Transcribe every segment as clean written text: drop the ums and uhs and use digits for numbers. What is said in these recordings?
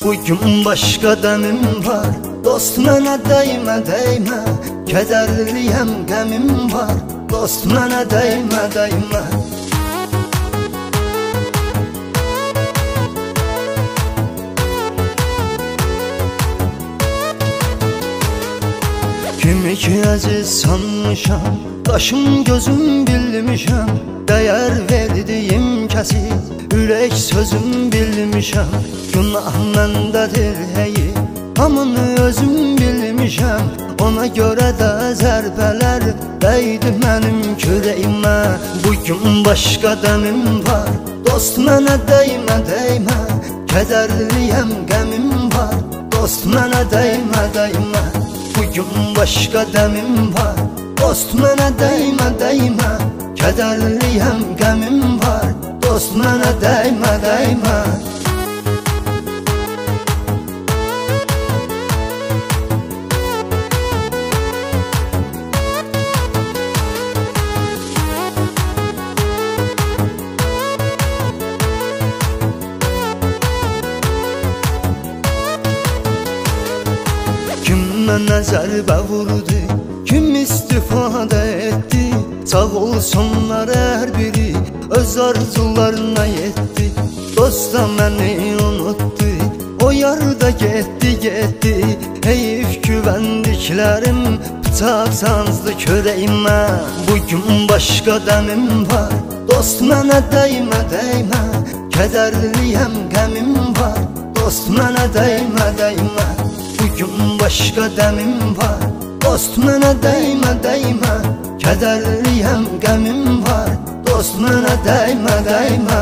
Bugün başka demim var, dost mənə dəymə, dəymə. Kədərliyəm, qəmim var, dost mənə dəymə, dəymə. Kimi ki əziz sanmışam, qaşım gözüm bilmişəm. Dəyər verdiyim kəsi, ürək sözüm bilmişəm. Günah məndədir hey, hamını özüm bilmişəm. Ona görə də zərbələr dəydi mənim kürəyimə. Bugün başqa dəmim var, dost mənə dəymə, dəymə. Kədərliyəm, qəmim var, dost mənə dəymə, dəymə. Bugün başqa dəmim var, dost mənə dəymə, dəymə. Kədərliyəm, qəmim var, dost mənə dəymə, dəymə. Kim mənə zərbə vurdu, kim istifadə etdi. Sağ olsunlar hər biri, öz arzularına yetdi. Dosta məni unutdu, o yarda getdi, getdi. Heyif güvəndiklərim bıçaq sancdı körəyimə. Bugün başqa dəmim var, dost mənə dəymə, dəymə. Kədərliyəm, qəmim var, dost mənə dəymə, dəymə. Bugün başqa dəmim var, dost mənə dəymə, dəymə. Kədərliyəm, qəmim var, dost mənə dəymə, dəymə.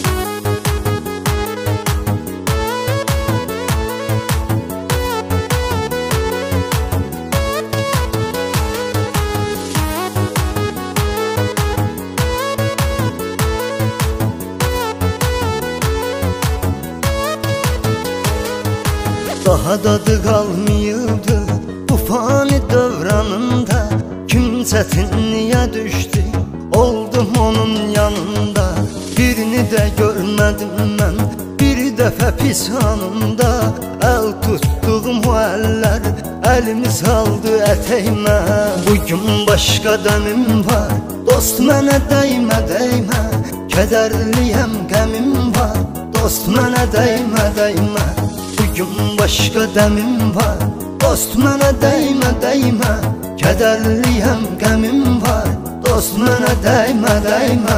Daha dadı qalmayıbdı bu fani dövranında. Kim çətinliyə düşdü, oldum onun yanında. Birini də görmədim mən, bir dəfə pis anında. Əl tutduğum o əllər, əlimi saldı ətəyimə. Bugün başqa dəmim var, dost mənə dəymə, dəymə. Kədərliyəm, qəmim var, dost mənə dəymə, dəymə. Bugün başqa dəmim var, dost mənə dəymə, dəymə. Kədərliyəm, qəmim var, dost mənə dəymə, dəymə.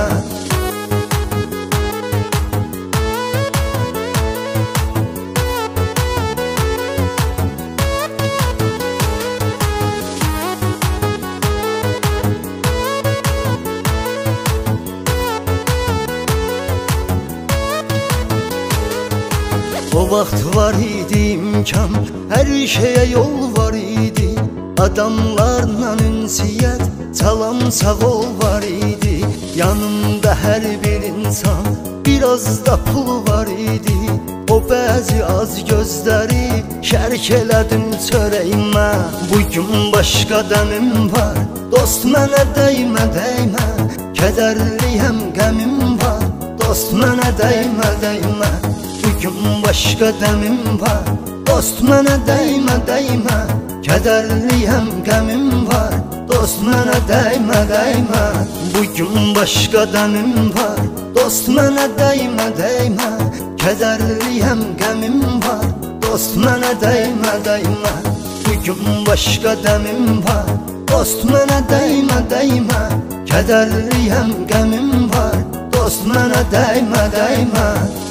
O vaxt var idi imkan, hər şeyə yol var idi. Adamlarla ünsiyyət, salam sağ ol var idi. Yanımda hər bir insan, biraz da pul var idi. O bəzi az gözləri şərk elədim çörəyimə. Bugün başqa dəmim var, dost mənə dəymə, dəymə. Kədərliyəm, qəmim var, dost mənə dəymə, dəymə. Bugün başqa dəmim var, dost mənə dəymə, dəymə. Kədərliyəm, qəmim var, dost mənə dəymə, dəymə. Bugün başqa dəmim var, dost mənə dəymə, dəymə. Kədərliyəm, qəmim var, dost mənə dəymə, dəymə. Bugün başqa dəmim var, dost mənə dəymə, dəymə. Kədərliyəm, qəmim var, dost mənə dəymə, dəymə.